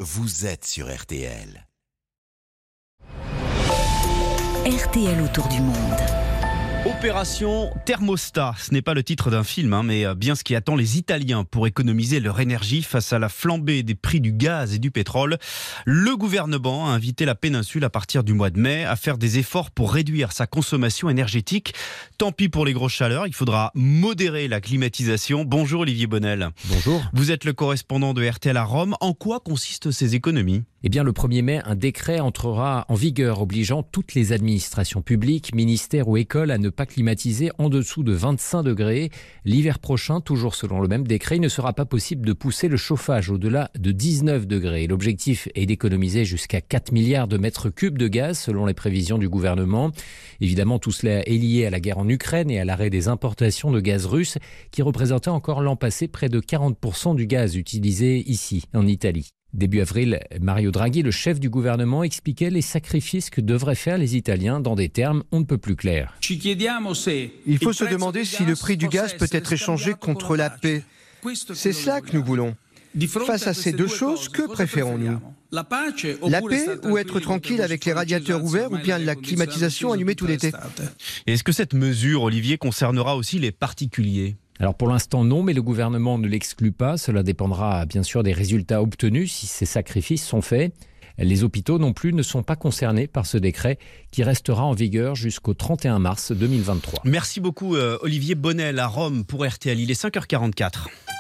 vous êtes sur RTL. RTL autour du monde. Opération Thermostat, ce n'est pas le titre d'un film, mais bien ce qui attend les Italiens pour économiser leur énergie face à la flambée des prix du gaz et du pétrole. Le gouvernement a invité la péninsule à partir du mois de mai à faire des efforts pour réduire sa consommation énergétique. Tant pis pour les grosses chaleurs, il faudra modérer la climatisation. Bonjour Olivier Bonnel. Bonjour. Vous êtes le correspondant de RTL à Rome. En quoi consistent ces économies ? Eh bien, le 1er mai, un décret entrera en vigueur obligeant toutes les administrations publiques, ministères ou écoles à ne pas climatiser en dessous de 25 degrés. L'hiver prochain, toujours selon le même décret, il ne sera pas possible de pousser le chauffage au-delà de 19 degrés. L'objectif est d'économiser jusqu'à 4 milliards de mètres cubes de gaz selon les prévisions du gouvernement. Évidemment, tout cela est lié à la guerre en Ukraine et à l'arrêt des importations de gaz russe qui représentait encore l'an passé près de 40% du gaz utilisé ici, en Italie. Début avril, Mario Draghi, le chef du gouvernement, expliquait les sacrifices que devraient faire les Italiens dans des termes on ne peut plus clairs. Il faut se demander si le prix du gaz peut être échangé contre la paix. C'est cela que nous voulons. Face à ces deux choses, que préférons-nous ? La paix ou être tranquille avec les radiateurs ouverts ou bien la climatisation allumée tout l'été ? Et est-ce que cette mesure, Olivier, concernera aussi les particuliers ? Alors pour l'instant non, mais le gouvernement ne l'exclut pas. Cela dépendra bien sûr des résultats obtenus si ces sacrifices sont faits. Les hôpitaux non plus ne sont pas concernés par ce décret qui restera en vigueur jusqu'au 31 mars 2023. Merci beaucoup Olivier Bonnel à Rome pour RTL. Il est 5h44.